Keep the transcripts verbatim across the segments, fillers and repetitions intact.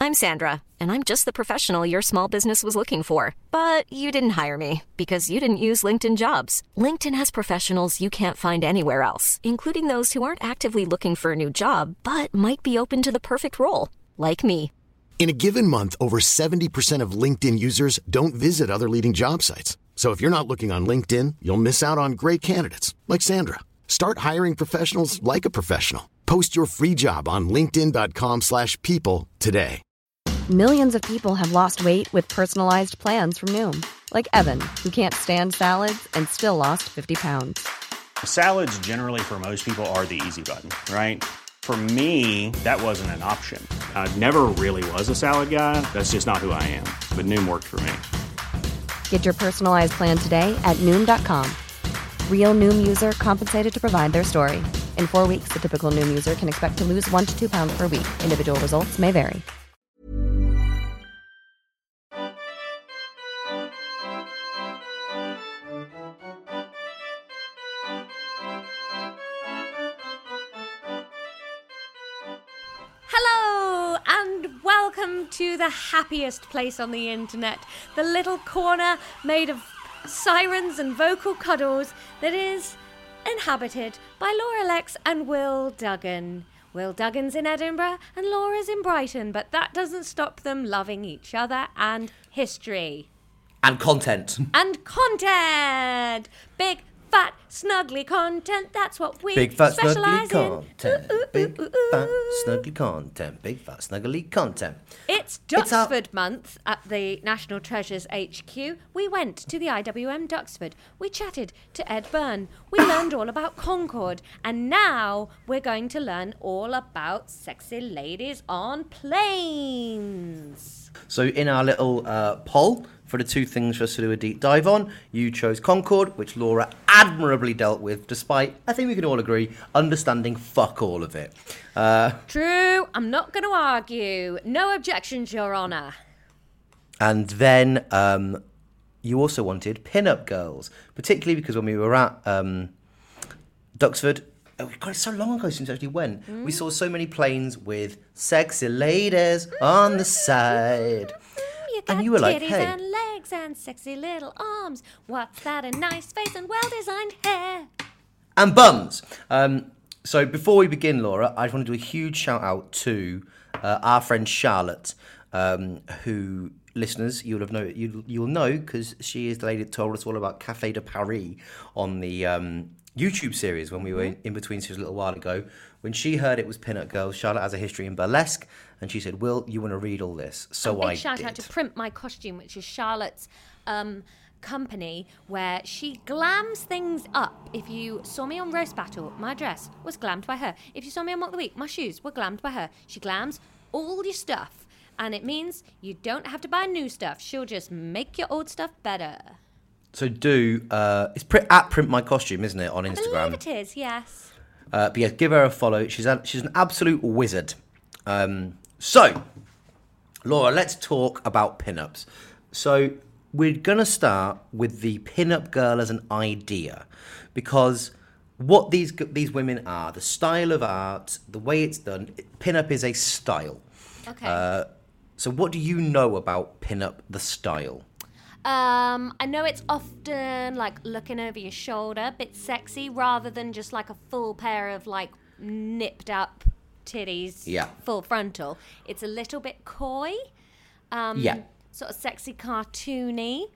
I'm Sandra, and I'm just the professional your small business was looking for. But you didn't hire me because you didn't use LinkedIn Jobs. LinkedIn has professionals you can't find anywhere else, including those who aren't actively looking for a new job, but might be open to the perfect role, like me. In a given month, over seventy percent of LinkedIn users don't visit other leading job sites. So if you're not looking on LinkedIn, you'll miss out on great candidates like Sandra. Start hiring professionals like a professional. Post your free job on linkedin dot com slash people today. Millions of people have lost weight with personalized plans from Noom. Like Evan, who can't stand salads and still lost fifty pounds. Salads generally for most people are the easy button, right? For me, that wasn't an option. I never really was a salad guy. That's just not who I am. But Noom worked for me. Get your personalized plan today at Noom dot com. Real Noom user compensated to provide their story. In four weeks, the typical Noom user can expect to lose one to two pounds per week. Individual results may vary. Hello and welcome to the happiest place on the internet, the little corner made of sirens and vocal cuddles that is inhabited by Laura Lex and Will Duggan. Will Duggan's in Edinburgh and Laura's in Brighton, but that doesn't stop them loving each other and history. And content. And content! Big, fat, snuggly content, that's what we Big, fat, specialise snuggly in. content. Ooh, ooh, Big, ooh, ooh, fat, ooh. snuggly content. Big, fat, snuggly content. It's It's our- Duxford month at the National Treasures H Q. We went to the I W M Duxford. We chatted to Ed Byrne. We learned all about Concorde. And now we're going to learn all about sexy ladies on planes. So in our little uh, poll for the two things for us to do a deep dive on, you chose Concorde, which Laura admirably dealt with, despite, I think we can all agree, understanding fuck all of it. Uh, True, I'm not going to argue. No objections, Your Honour. and then um, you also wanted pin-up girls, particularly because when we were at um, Duxford, oh God, it's so long ago since we actually went, Mm. we saw so many planes with sexy ladies on the side. You got And you were like, titties hey. and legs and sexy little arms. What's that? A nice face and well-designed hair. And bums. Um, so before we begin, Laura, I just want to do a huge shout out to uh, our friend Charlotte, um, who listeners you'll have know you you'll know because she is the lady that told us all about Café de Paris on the um, YouTube series when we were in, in between series a little while ago. When she heard it was Pin-Up Girls, Charlotte has a history in burlesque, and she said, "Will, you want to read all this?" So A big I shout did. out to Print My Costume, which is Charlotte's um, company, where she glams things up. If you saw me on Roast Battle, my dress was glammed by her. If you saw me on Mock the Week, my shoes were glammed by her. She glams all your stuff, and it means you don't have to buy new stuff. She'll just make your old stuff better. So do uh, it's print, at Print My Costume, isn't it, on I Instagram? believe it is, yes. Uh, but yeah, give her a follow. She's a, she's an absolute wizard. Um, so, Laura, let's talk about pin-ups. So we're going to start with the pin-up girl as an idea, because what these these women are, the style of art, the way it's done, pin-up is a style. Okay. Uh, so what do you know about pin-up, the style? Um, I know it's often like looking over your shoulder, a bit sexy, rather than just like a full pair of like nipped up titties, Yeah. full frontal. It's a little bit coy, um, Yeah. sort of sexy, cartoony.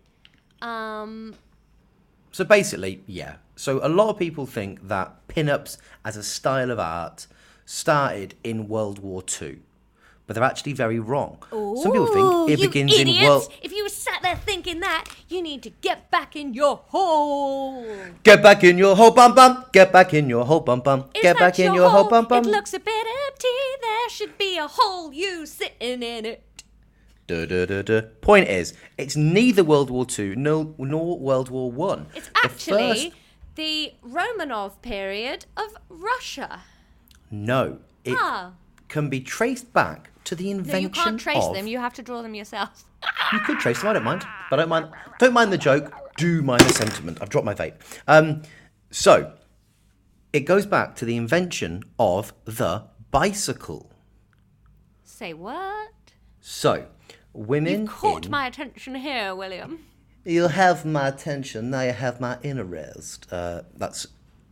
Um, So basically, yeah. So a lot of people think that pin-ups as a style of art started in World War Two. But they're actually very wrong. Some people think it you begins idiots! in World... If you were sat there thinking that, you need to get back in your hole. Get back in your hole, bum bum. Get back in your hole, bum bum. Is Get that back in your hole, bum bum. It looks a bit empty. There should be a hole. You sitting in it. Duh, duh, duh, duh. Point is, it's neither World War Two nor, nor World War One. It's The actually first- the Romanov period of Russia. No, it Ah. can be traced back to the No, invention you can't trace of... them. You have to draw them yourself. You could trace them, I don't mind. But I don't mind don't mind the joke, do mind the sentiment. I've dropped my vape. Um, so, it goes back to the invention of the bicycle. Say what? So, women. You caught in... my attention here, William. You'll have my attention, now you have my interest. Uh, that's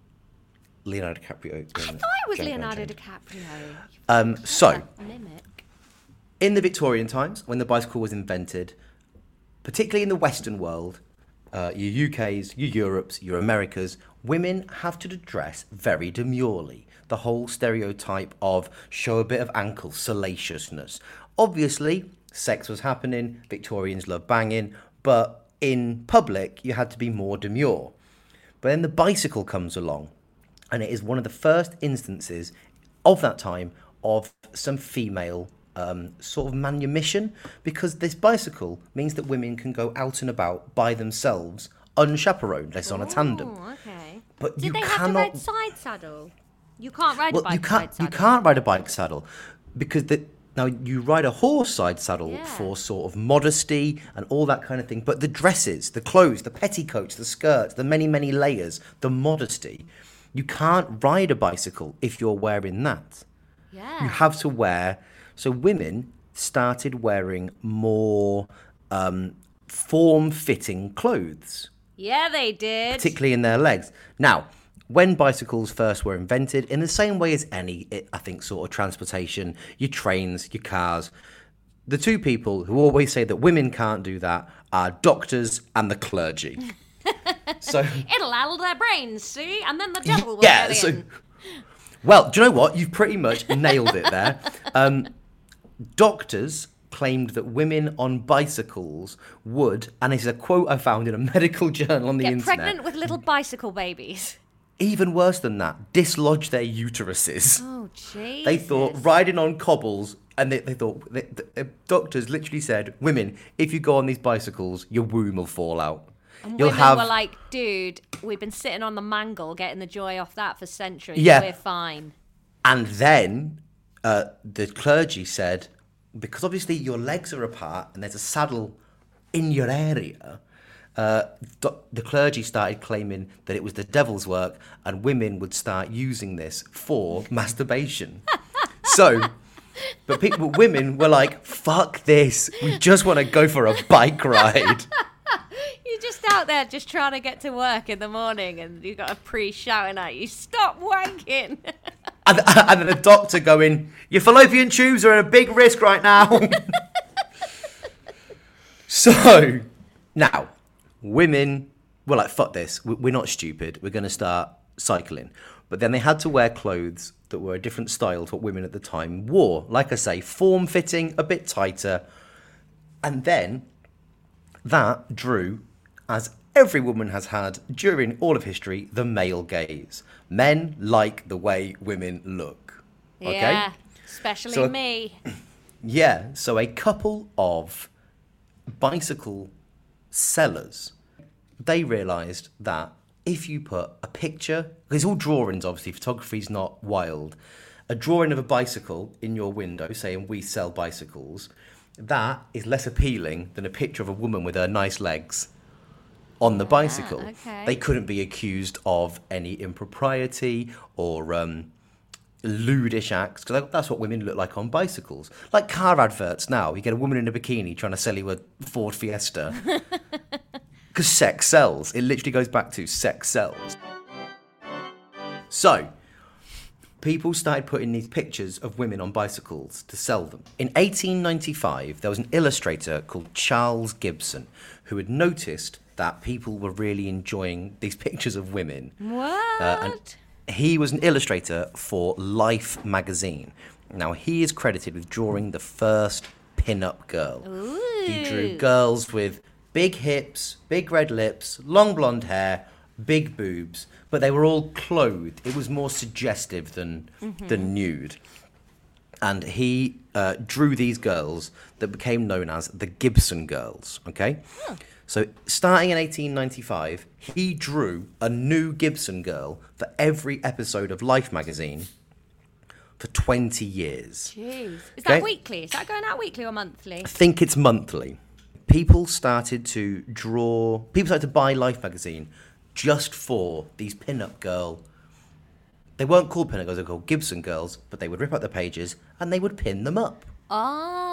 Leonardo DiCaprio. I thought it was Leonardo DiCaprio. Um, so, Mimic. in the Victorian times, when the bicycle was invented, particularly in the Western world, uh, your U Ks, your Europes, your Americas, women have to dress very demurely. The whole stereotype of show a bit of ankle salaciousness. Obviously, sex was happening, Victorians loved banging, but in public, you had to be more demure. But then the bicycle comes along, and it is one of the first instances of that time of some female um, sort of manumission, because this bicycle means that women can go out and about by themselves, unchaperoned, less on a tandem. Oh, okay. But Did you they cannot... have to ride side saddle? You can't ride well, a bike you can't, side saddle. You can't ride a bike saddle, because the... Now, you ride a horse side saddle Yeah. for sort of modesty and all that kind of thing. But the dresses, the clothes, the petticoats, the skirts, the many, many layers, the modesty, you can't ride a bicycle if you're wearing that. Yeah. You have to wear... So women started wearing more um, form-fitting clothes, Yeah, they did. particularly in their legs. Now, when bicycles first were invented, in the same way as any, I think, sort of transportation, your trains, your cars, the two people who always say that women can't do that are doctors and the clergy. So, It'll addle their brains, see? And then the devil will yeah, get so, in. well, do you know what? You've pretty much nailed it there. Um, doctors claimed that women on bicycles would, and this is a quote I found in a medical journal on the Get internet. pregnant with little bicycle babies. Even worse than that, dislodge their uteruses. Oh, jeez. They thought riding on cobbles, and they, they thought, they, the doctors literally said, women, if you go on these bicycles, your womb will fall out. And You'll women have... were like, dude, we've been sitting on the mangle getting the joy off that for centuries. Yeah. We're fine. And then uh, the clergy said, because obviously your legs are apart and there's a saddle in your area, uh, do- the clergy started claiming that it was the devil's work and women would start using this for masturbation. So, but people, women were like, fuck this, we just want to go for a bike ride. You're just out there just trying to get to work in the morning and you've got a priest shouting at you, stop wanking. And, and then the doctor going, your fallopian tubes are at a big risk right now. So, now, women were like, fuck this, we- we're not stupid, we're going to start cycling. But then they had to wear clothes that were a different style to what women at the time wore. Like I say, form-fitting, a bit tighter. And then that drew, as every woman has had during all of history, the male gaze. Men like the way women look. Okay? Yeah, especially So- me. Yeah, so a couple of bicycle sellers, they realised that if you put a picture, because it's all drawings obviously, photography's not wild, a drawing of a bicycle in your window saying we sell bicycles, that is less appealing than a picture of a woman with her nice legs on the bicycle. okay. They couldn't be accused of any impropriety or um, lewdish acts, because that's what women look like on bicycles. Like car adverts now, you get a woman in a bikini trying to sell you a Ford Fiesta. Because sex sells. It literally goes back to sex sells. So, people started putting these pictures of women on bicycles to sell them. In eighteen ninety-five, there was an illustrator called Charles Gibson who had noticed that people were really enjoying these pictures of women. What? Uh, and he was an illustrator for Life magazine. Now, he is credited with drawing the first pin-up girl. Ooh. He drew girls with big hips, big red lips, long blonde hair, big boobs, but they were all clothed. It was more suggestive than, Mm-hmm. than nude. And he uh, drew these girls that became known as the Gibson girls, okay? Oh. So starting in eighteen ninety-five, he drew a new Gibson girl for every episode of Life magazine for twenty years. Jeez. Is Okay. that weekly? Is that going out weekly or monthly? I think it's monthly. People started to draw, people started to buy Life magazine just for these pin-up girl. They weren't called pin-up girls, they were called Gibson girls, but they would rip out the pages and they would pin them up. Ah.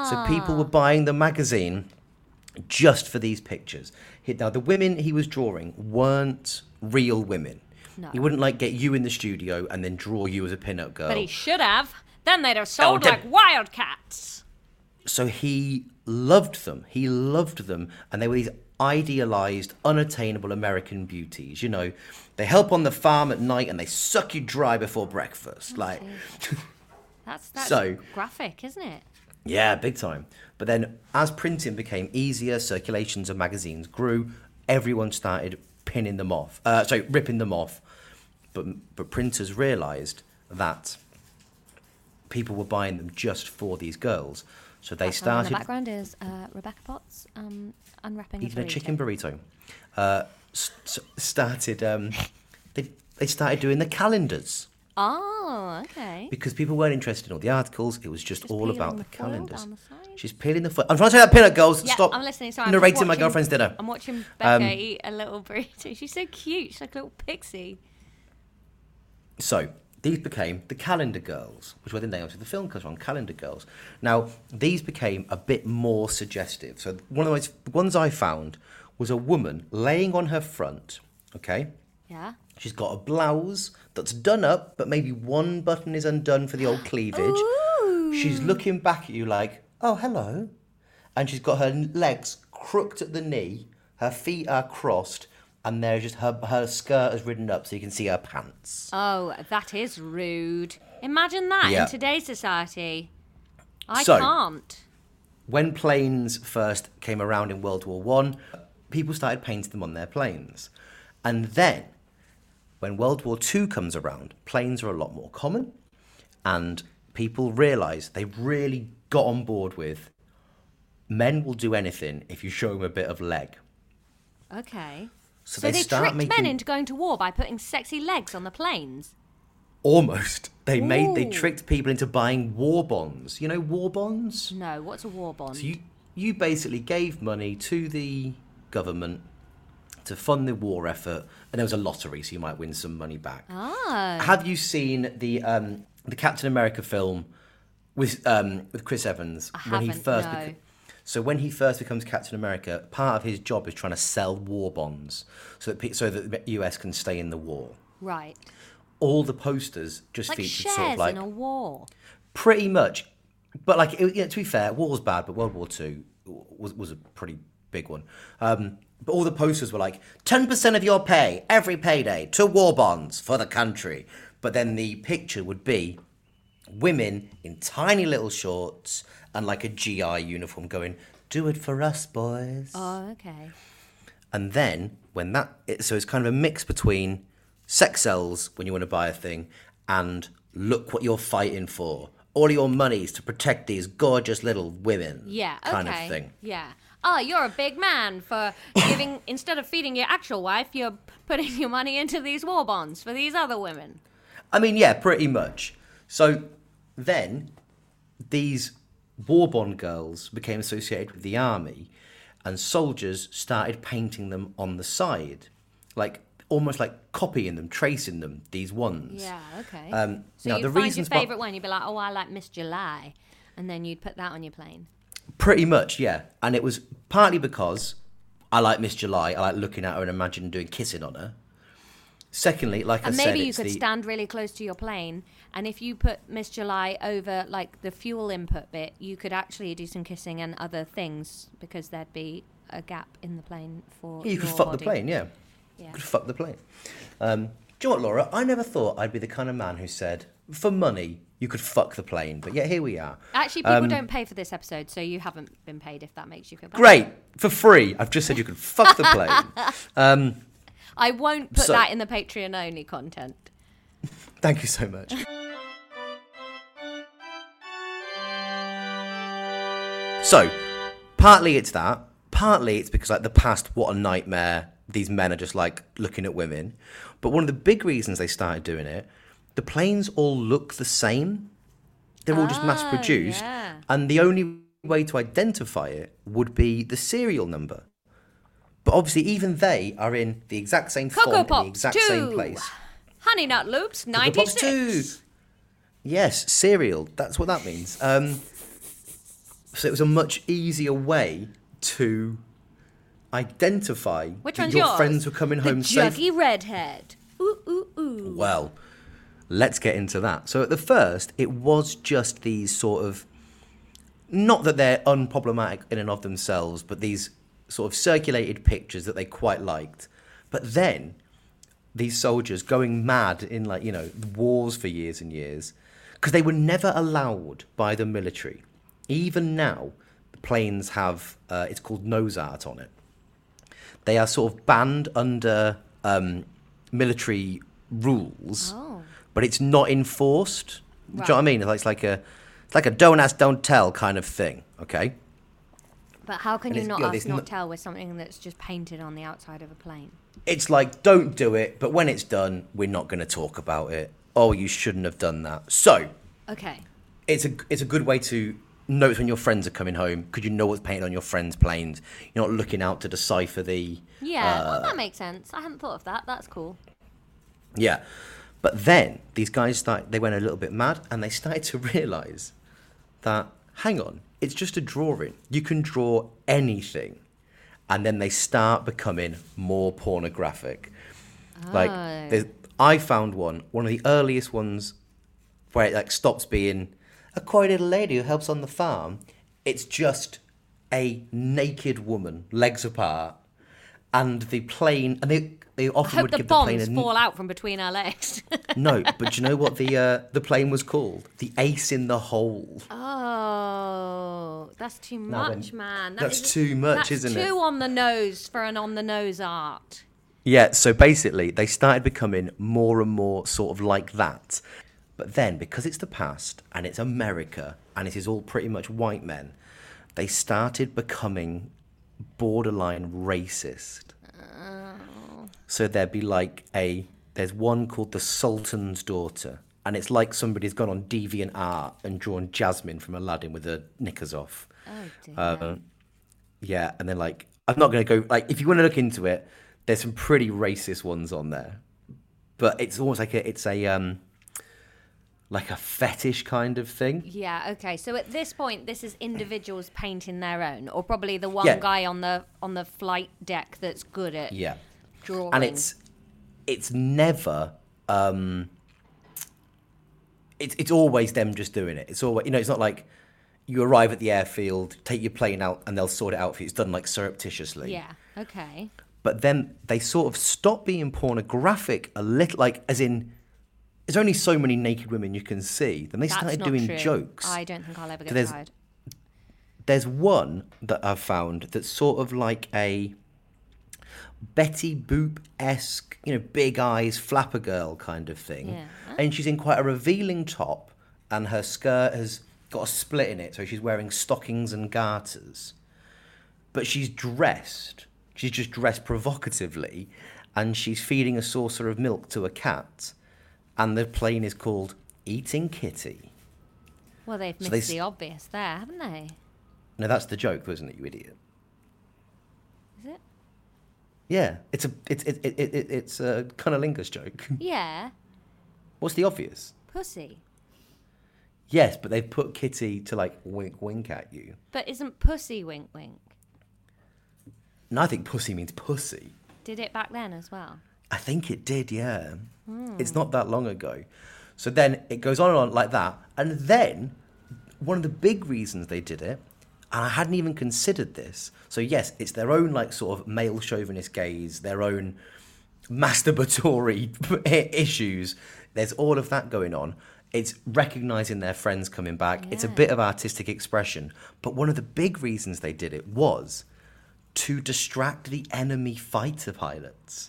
So people were buying the magazine just for these pictures. He- Now, the women he was drawing weren't real women. No. He wouldn't like get you in the studio and then draw you as a pin-up girl. But he should have. Then they'd have sold Oh, like wildcats. So he loved them. He loved them. And they were these idealized, unattainable American beauties. You know, they help on the farm at night and they suck you dry before breakfast. Like, That's, that's So- graphic, isn't it? yeah, big time. But then as printing became easier, circulations of magazines grew, everyone started pinning them off. Uh, sorry, ripping them off. But, but printers realized that people were buying them just for these girls. So they That's why in started... the background is uh, Rebecca Potts um, unwrapping eating a a burrito. chicken burrito. Uh, s- s- started um, they they started doing the calendars Oh, okay. because people weren't interested in all the articles. It was just, Just all peeling about the the foil calendars. down the side. She's peeling the foot. I'm trying to say that peanut, girls. Yeah, Stop. I'm listening. Sorry, I'm narrating just my watching- girlfriend's dinner. I'm watching Becca Um, eat a little burrito. She's so cute. She's like a little pixie. So these became the Calendar Girls, which were the names of the film comes from, Calendar Girls. Now, these became a bit more suggestive. So one of the most, the ones I found was a woman laying on her front, okay? Yeah. She's got a blouse that's done up, but maybe one button is undone for the old cleavage. Ooh. She's looking back at you like, oh, hello. And she's got her legs crooked at the knee, her feet are crossed, and there's just her, her skirt is ridden up so you can see her pants. Oh, that is rude. Imagine that Yeah. in today's society. I So- can't. When planes first came around in World War One, people started painting them on their planes. And then, when World War Two comes around, planes are a lot more common, and people realise they really got on board with men will do anything if you show them a bit of leg. Okay. So, So they, they start tricked making men into going to war by putting sexy legs on the planes. almost. They made they Ooh. tricked people into buying war bonds. You know war bonds. No, what's a war bond? So you you basically gave money to the government to fund the war effort, and there was a lottery, so you might win some money back. Oh. Have you seen the um, the Captain America film with um, with Chris Evans I when he haven't, first? no. beca- so when he first becomes Captain America, part of his job is trying to sell war bonds so that pe- so that the U S can stay in the war. Right. All the posters just Like featured shares sort of like in a war. pretty much, but like it, you know, to be fair, war was bad, but World War Two was was a pretty big one. Um, but all the posters were like ten percent of your pay every payday to war bonds for the country. But then the picture would be women in tiny little shorts and like a G I uniform going, "Do it for us, boys." Oh, okay. And then when that, it, so it's kind of a mix between sex sells when you want to buy a thing and look what you're fighting for. All your money's to protect these gorgeous little women. Yeah, okay. Kind of thing. Yeah. Oh, you're a big man for giving, instead of feeding your actual wife, you're putting your money into these war bonds for these other women. I mean, yeah, pretty much. So then these war bond girls became associated with the army, and soldiers started painting them on the side, like almost like copying them, tracing them, these ones. Yeah, okay. Um, so now, you'd the find reasons your why- favourite one, you'd be like, oh, I like Miss July. And then you'd put that on your plane. Pretty much, yeah. And it was partly because I like Miss July. I like looking at her and imagining doing kissing on her. Secondly, like And I said, maybe you it's could the, stand really close to your plane, and if you put Miss July over, like, the fuel input bit, you could actually do some kissing and other things, because there'd be a gap in the plane for you could your fuck body. the plane, yeah. Yeah. You could fuck the plane. Um, do you know what, Laura? I never thought I'd be the kind of man who said, for money, you could fuck the plane. But yeah, here we are. Actually, people Um, don't pay for this episode, so you haven't been paid, if that makes you feel better. Great, for free. I've just said you could fuck the plane. Um, I won't put So- that in the Patreon-only content. thank you so much. So, partly it's that. Partly it's because, like, the past, what a nightmare. These men are just, like, looking at women. But one of the big reasons they started doing it, the planes all look the same. They're all just mass produced. yeah. And the only way to identify it would be the serial number. But obviously, even they are in the exact same Cocoa font in the Pops exact two. same place. Honey Nut Loops, Cocoa Pops ninety-six. two. Yes, cereal. That's what that means. Um, So it was a much easier way to identify Which that one's your yours? friends were coming the home safe. juggy redhead. Ooh, ooh, ooh. Well, let's get into that. So at the first, it was just these sort of, not that they're unproblematic in and of themselves, but these sort of circulated pictures that they quite liked. But then these soldiers going mad in, like, you know, wars for years and years, because they were never allowed by the military. Even now, the planes have, uh, it's called nose art on it. They are sort of banned under um, military rules, Oh. but it's not enforced. Do you know what I Right. mean? It's like, it's like a, it's like a don't ask, don't tell kind of thing. Okay. But how can And you it's- not yeah, ask, there's not no- tell with something that's just painted on the outside of a plane? It's like, don't do it, but when it's done, we're not going to talk about it. Oh, you shouldn't have done that. So Okay. it's a it's a good way to notice when your friends are coming home, because you know what's painted on your friends' planes. You're not looking out to decipher the Yeah, well, that makes sense. I hadn't thought of that. That's cool. yeah. But then these guys start they went a little bit mad, and they started to realise that, hang on, it's just a drawing. You can draw anything. And then they start becoming more pornographic. Like, Oh. there's- I found one, one of the earliest ones, where it like stops being a quiet little lady who helps on the farm. It's just a naked woman, legs apart, and the plane, and they they I often hope would the give the plane bombs a fall out from between her legs. no. But do you know what the uh, the plane was called? The Ace in the Hole. Oh, that's too Now much, then, man. That that's is- too much, that's isn't it? too on the nose for an on the nose art. Yeah, so basically, they started becoming more and more sort of like that. But then, because it's the past, and it's America, and it is all pretty much white men, they started becoming borderline racist. So there'd be like a, there's one called The Sultan's Daughter, and it's like somebody's gone on DeviantArt and drawn Jasmine from Aladdin with her knickers off. Oh dear. Um, yeah, and then like, I'm not going to go, like, if you want to look into it, there's some pretty racist ones on there. But it's almost like a, it's a, um, like a fetish kind of thing. Yeah, okay. So at this point, this is individuals painting their own, or probably the one Yeah. guy on the on the flight deck that's good at Yeah. drawing. And it's, it's never, um, it's, it's always them just doing it. It's always, you know, it's not like you arrive at the airfield, take your plane out, and they'll sort it out for you. It's done like surreptitiously. Yeah, okay. But then they sort of stop being pornographic a little, like, as in, there's only so many naked women you can see. Then they That's started not doing true. jokes. I don't think I'll ever get there's- tired. There's one that I've found that's sort of like a Betty Boop-esque, you know, big eyes, flapper girl kind of thing. Yeah. And she's in quite a revealing top, and her skirt has got a split in it, so she's wearing stockings and garters. But she's dressed, she's just dressed provocatively, and she's feeding a saucer of milk to a cat, and the plane is called Eating Kitty. Well, they've So missed they s- the obvious there, haven't they? No, that's the joke, wasn't it, you idiot? Is it? Yeah, it's a it's it, it, it, it's a cunnilingus joke. Yeah, What's the obvious? pussy. Yes, but they've put Kitty to like wink wink at you. But isn't pussy wink wink? And I think pussy means pussy. Did it back then as well? I think it did, yeah. It's not that long ago. So then it goes on and on like that. And then one of the big reasons they did it, and I hadn't even considered this. So yes, it's their own like sort of male chauvinist gaze, their own masturbatory issues. There's all of that going on. It's recognizing their friends coming back. It's a bit of artistic expression. But one of the big reasons they did it was to distract the enemy fighter pilots.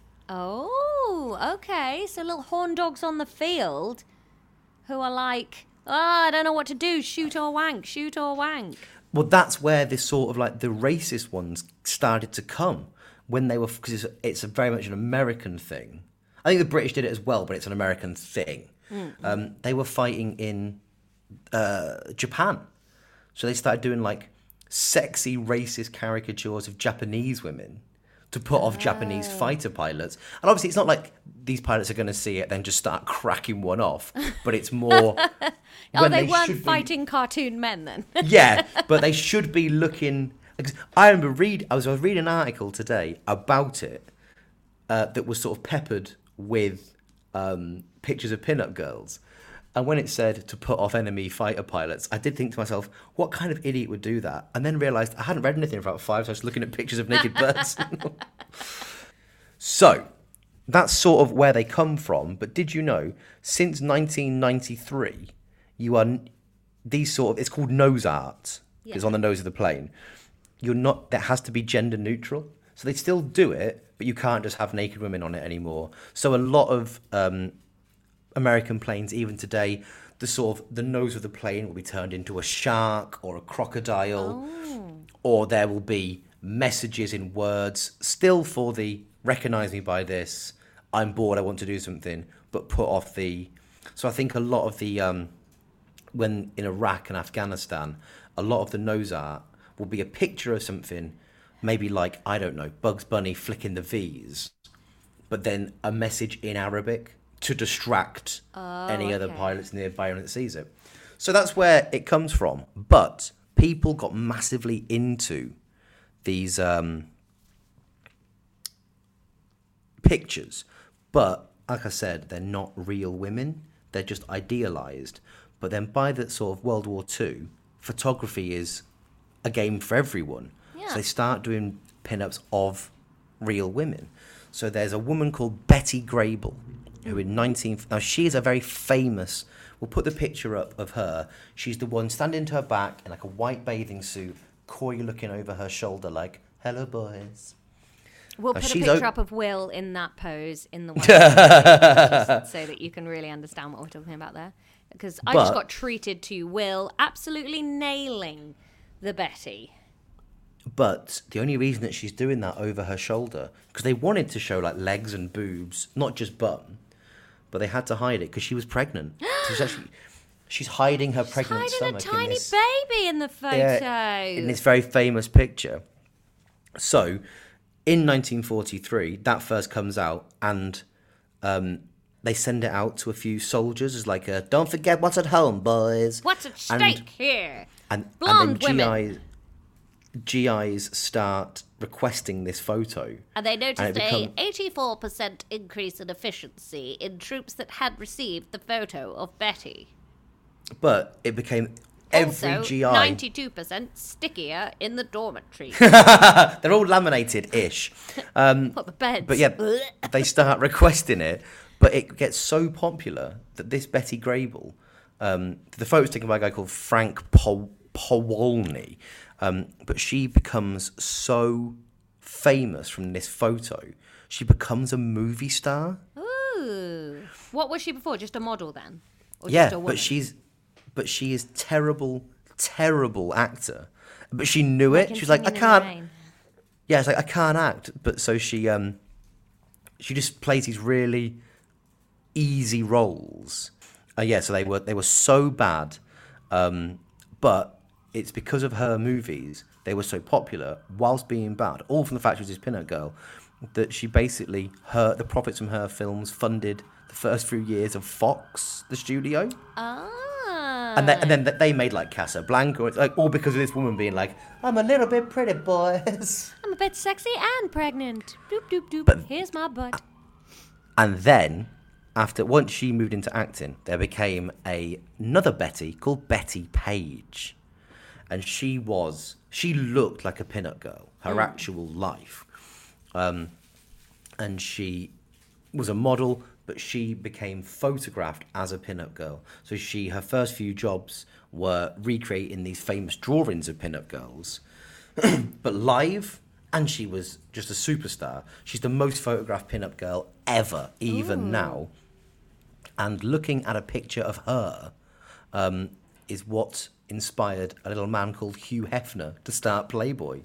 Oh, okay. So little horn dogs on the field who are like, oh, I don't know what to do. Shoot or wank, shoot or wank. Well, that's where this sort of like the racist ones started to come when they were, because it's, it's a very much an American thing. I think the British did it as well, but it's an American thing. Um, they were fighting in uh, Japan. So they started doing like sexy racist caricatures of Japanese women to put off Japanese fighter pilots. And obviously, it's not like these pilots are going to see it then just start cracking one off. But it's more. Oh, they, they weren't be, fighting cartoon men then. Yeah, but they should be looking. I remember read. I was, I was reading an article today about it uh, that was sort of peppered with um, pictures of pin-up girls. And when it said to put off enemy fighter pilots, I did think to myself, what kind of idiot would do that? And then realised I hadn't read anything for about five, so I was looking at pictures of naked birds. So, that's sort of where they come from. But did you know, since nineteen ninety-three, you are, these sort of, it's called nose art. Yeah. It's on the nose of the plane. You're not, that has to be gender neutral. So they still do it, but you can't just have naked women on it anymore. So a lot of... Um, American planes, even today, the sort of the nose of the plane will be turned into a shark or a crocodile, oh. or there will be messages in words, still for the recognise me by this, I'm bored, I want to do something, but put off the. So I think a lot of the um, when in Iraq and Afghanistan, a lot of the nose art will be a picture of something, maybe like I don't know, Bugs Bunny flicking the V's, but then a message in Arabic. To distract oh, any okay. other pilots nearby when it sees it. So that's where it comes from. But people got massively into these um, pictures. But, like I said, they're not real women. They're just idealised. But then by the sort of World War Two, photography is a game for everyone. Yeah. So they start doing pin-ups of real women. So there's a woman called Betty Grable, who in nineteen... Now, she is a very famous... We'll put the picture up of her. She's the one standing to her back in like a white bathing suit, coy looking over her shoulder like, hello, boys. We'll now, put a picture o- up of Will in that pose in the white just so that you can really understand what we're talking about there. Because I but, just got treated to Will absolutely nailing the Betty. But the only reason that she's doing that over her shoulder, because they wanted to show like legs and boobs, not just bum, but they had to hide it because she was pregnant. So she's actually she's hiding her she's pregnant hiding stomach. a tiny in this, baby in the photo. Yeah, in this very famous picture. So, in nineteen forty-three, that first comes out, and um, they send it out to a few soldiers as like a, don't forget what's at home, boys. What's at stake and, here? And, Blonde and then women. G Is, G Is start requesting this photo. And they noticed and become... a eighty-four percent increase in efficiency in troops that had received the photo of Betty. But it became every also, G I... ninety-two percent stickier in the dormitory. They're all laminated-ish. Um, what the beds? But yeah, they start requesting it. But it gets so popular that this Betty Grable... Um, the photo's taken by a guy called Frank po- Powolny. Um, but she becomes so famous from this photo, she becomes a movie star. Ooh. What was she before? Just a model then? Or yeah, just a woman? but she's but she is terrible, terrible actor. But she knew it. She was like, I can't. Yeah, it's like I can't act. But so she um, she just plays these really easy roles. Uh, yeah, so they were they were so bad, um, but. It's because of her movies, they were so popular, whilst being bad, all from the fact she was this pin-up girl, that she basically, her the profits from her films funded the first few years of Fox, the studio. Ah. And, then, and then they made like Casablanca, it's like all because of this woman being like, I'm a little bit pretty, boys. I'm a bit sexy and pregnant. Doop, doop, doop. But, here's my butt. And then, after once she moved into acting, there became a, another Betty called Betty Page. And she was, she looked like a pin-up girl, her mm. actual life. Um, and she was a model, but she became photographed as a pin-up girl. So she, her first few jobs were recreating these famous drawings of pin-up girls, but live, and she was just a superstar. She's the most photographed pin-up girl ever, even Ooh. Now. And looking at a picture of her um, is what inspired a little man called Hugh Hefner to start Playboy.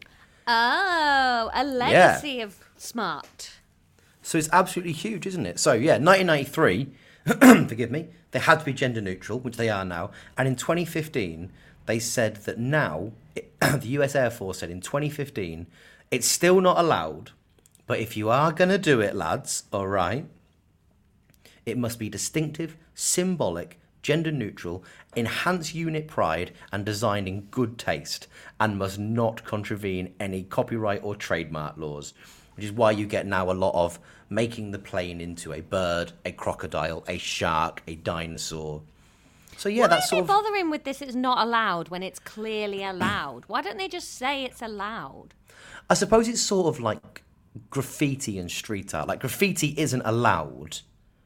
Oh, a legacy yeah. of smart. So it's absolutely huge, isn't it? So yeah, nineteen ninety-three, forgive me, they had to be gender neutral, which they are now. And in twenty fifteen, they said that now, it, the U S Air Force said in twenty fifteen, it's still not allowed, But if you are going to do it, lads, all right, it must be distinctive, symbolic, gender neutral, enhance unit pride, and designed in good taste, and must not contravene any copyright or trademark laws, which is why you get now a lot of making the plane into a bird, a crocodile, a shark, a dinosaur. So yeah, Why that's are they sort of... bothering with this? It's not allowed when it's clearly allowed. Why don't they just say it's allowed? I suppose it's sort of like graffiti and street art. Like, graffiti isn't allowed,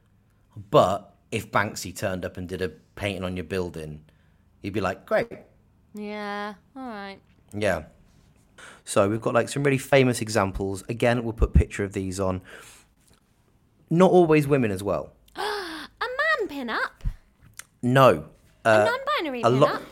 but if Banksy turned up and did a painting on your building, you'd be like, great. Yeah, all right. Yeah. So we've got like some really famous examples. Again, we'll put a picture of these on. Not always women as well. A man pin-up? No. Uh, A non-binary a lo- pin-up?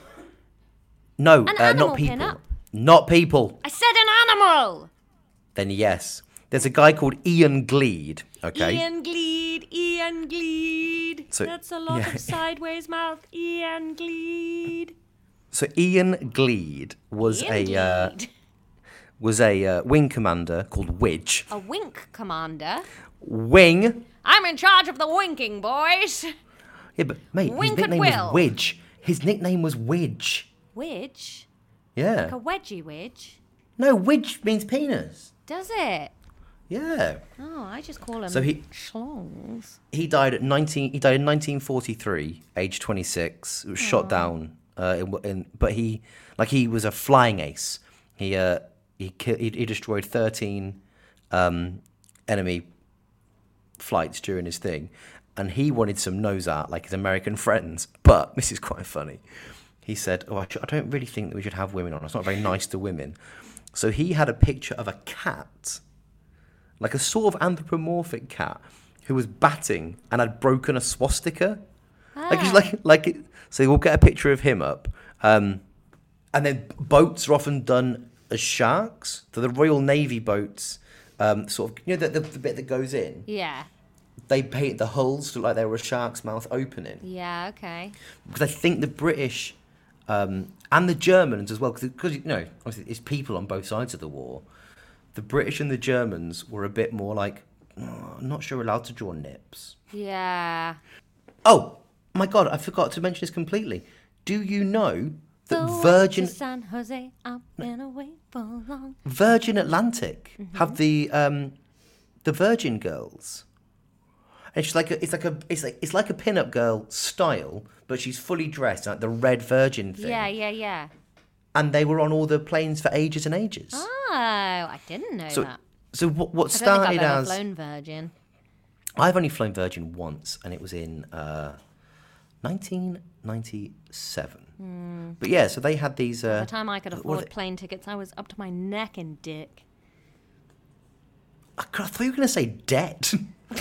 No, An uh, animal not people. pin-up? Not people. I said an animal! Then yes. There's a guy called Ian Gleed, okay? Ian Gleed, Ian Gleed. So- That's a lot yeah. of sideways mouth. Ian Gleed. So Ian Gleed was Ian a uh, Gleed. was a uh, wing commander called Widge. A wink commander. Wing? I'm in charge of the winking, boys. Yeah, but mate, Wink his at nickname will. was Widge. His nickname was Widge. Widge? Yeah. Like a wedgie widge? No, Widge means penis. Does it? Yeah. Oh, I just call them So he- schlongs. He died at nineteen. He died in nineteen forty-three, age twenty-six. He was shot down. Uh, in, in, but he, like, he was a flying ace. He uh, he ki- he, he destroyed thirteen um, enemy flights during his thing, and he wanted some nose art like his American friends. But this is quite funny. He said, "Oh, I, sh- I don't really think that we should have women on. It's not very nice to women." So he had a picture of a cat, like a sort of anthropomorphic cat, who was batting and had broken a swastika. Like, he's like, like it, so we'll get a picture of him up. Um, and then boats are often done as sharks. So the Royal Navy boats, um, sort of, you know, the, the, the bit that goes in, Yeah. they paint the hulls to look like they were a shark's mouth opening. Yeah, okay. Because I think the British um, and the Germans as well, because, you know, obviously it's people on both sides of the war. The British and the Germans were a bit more like, oh, I'm not sure we're allowed to draw nips. Yeah. Oh, my God, I forgot to mention this completely. Do you know that The Virgin way to San Jose, I've been away for long. Virgin Atlantic Mm-hmm. have the um, the Virgin Girls? And she's like a, it's like a it's like it's like a pin-up girl style, but she's fully dressed like the red Virgin thing. Yeah, yeah, yeah. And they were on all the planes for ages and ages. Oh, I didn't know so that. so what what I don't started think I've ever as flown Virgin. I've only flown Virgin once, and it was in uh, nineteen ninety-seven. Hmm. But yeah, so they had these. Uh, By the time I could what are afford they- plane tickets, I was up to my neck in dick. I thought you were going to say debt.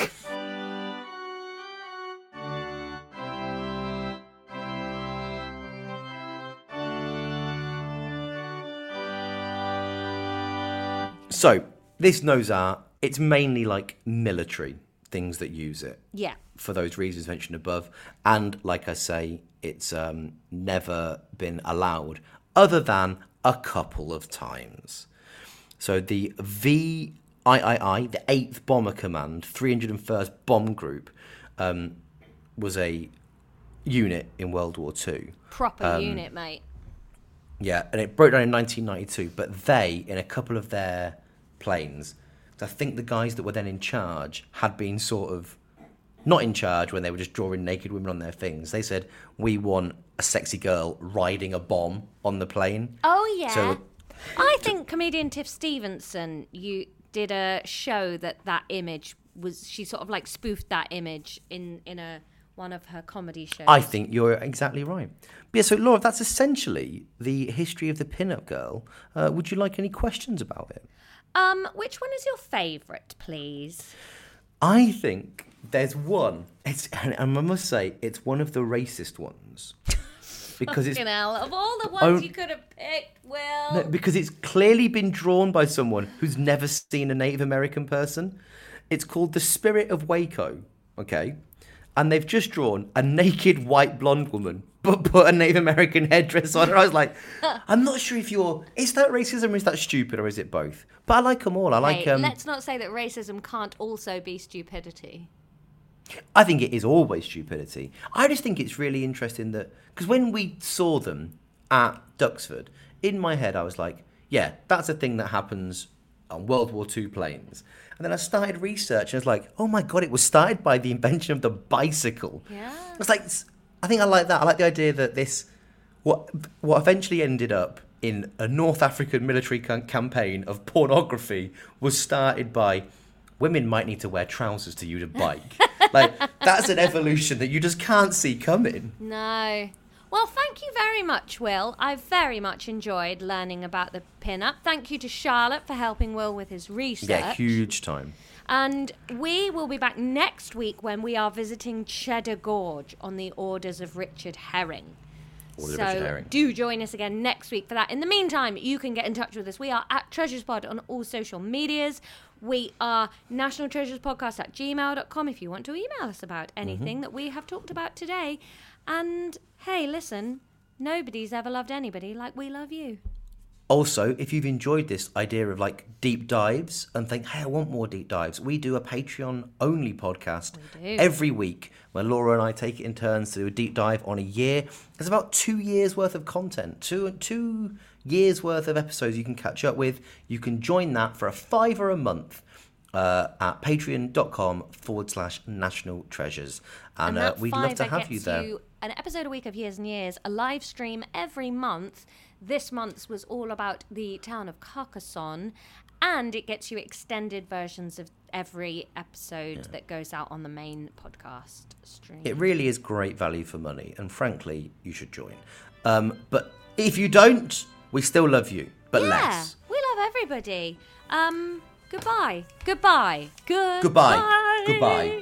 So, this nose art, it's mainly like military things that use it Yeah. for those reasons mentioned above. And like I say, it's um, never been allowed other than a couple of times. So the V I I I, the eighth Bomber Command, three hundred first Bomb Group, um, was a unit in World War Two. Proper Um, unit, mate. Yeah, and it broke down in nineteen ninety-two, but they, in a couple of their planes, I think the guys that were then in charge had been sort of not in charge when they were just drawing naked women on their things. They said, we want a sexy girl riding a bomb on the plane. Oh, yeah. So- I think comedian Tiff Stevenson, you did a show that that image was, she sort of like spoofed that image in, in a one of her comedy shows. I think you're exactly right. But yeah, so Laura, that's essentially the history of the pin-up girl. Uh, would you like any questions about it? Um, which one is your favourite, please? I think there's one. It's, and I must say, it's one of the racist ones. Because it's Fucking hell, of all the ones Oh. you could have picked, Will. No, because it's clearly been drawn by someone who's never seen a Native American person. It's called The Spirit of Waco, okay? and they've just drawn a naked white blonde woman, but put a Native American headdress on her. I was like, I'm not sure if you're... Is that racism or is that stupid or is it both? But I like them all. I like... Hey, Um, let's not say that racism can't also be stupidity. I think it is always stupidity. I just think it's really interesting that... Because when we saw them at Duxford, in my head I was like, yeah, that's a thing that happens on World War Two planes. And then I started research and I was like, oh my God, it was started by the invention of the bicycle. Yeah. It's like, I think I like that. I like the idea that this, what what eventually ended up in a North African military c- campaign of pornography was started by women might need to wear trousers to use a bike. Like, that's an evolution that you just can't see coming. No. Well, thank you very much, Will. I've very much enjoyed learning about the pin-up. Thank you to Charlotte for helping Will with his research. Yeah, huge time. And we will be back next week when we are visiting Cheddar Gorge on the orders of Richard Herring. Orders so of Richard Herring. Do join us again next week for that. In the meantime, you can get in touch with us. We are at TreasuresPod on all social medias. We are National Treasures Podcast at gmail dot com if you want to email us about anything mm-hmm. that we have talked about today. And hey, listen, nobody's ever loved anybody like we love you. Also, if you've enjoyed this idea of like deep dives and think, hey, I want more deep dives, we do a Patreon only podcast every week where Laura and I take it in turns to do a deep dive on a year. There's about two years worth of content, two two years worth of episodes you can catch up with. You can join that for a fiver a month. Uh, at patreon.com forward slash national treasures. And, and uh, we'd love to have you there. You an episode a week of Years and Years, a live stream every month. This month's was all about the town of Carcassonne, and it gets you extended versions of every episode yeah. that goes out on the main podcast stream. It really is great value for money, and frankly, you should join. Um, but if you don't, we still love you, but yeah, less. We love everybody. Um... Goodbye. Goodbye. Goodbye. Goodbye. Goodbye.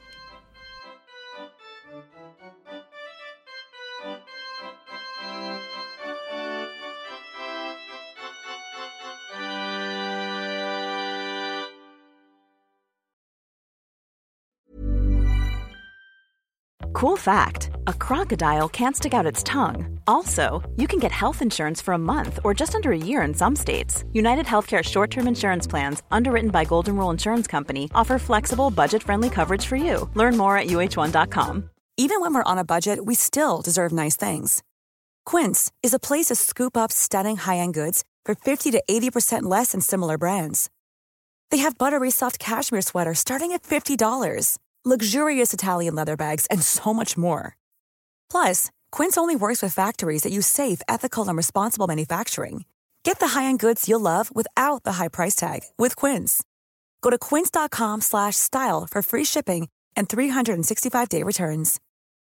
Cool fact, a crocodile can't stick out its tongue. Also, you can get health insurance for a month or just under a year in some states. United Healthcare short-term insurance plans, underwritten by Golden Rule Insurance Company, offer flexible, budget-friendly coverage for you. Learn more at U H one dot com. Even when we're on a budget, we still deserve nice things. Quince is a place to scoop up stunning high-end goods for fifty to eighty percent less than similar brands. They have buttery soft cashmere sweaters starting at fifty dollars. Luxurious Italian leather bags, and so much more. Plus, Quince only works with factories that use safe, ethical, and responsible manufacturing. Get the high-end goods you'll love without the high price tag with Quince. Go to quince.com slash style for free shipping and three sixty-five day returns.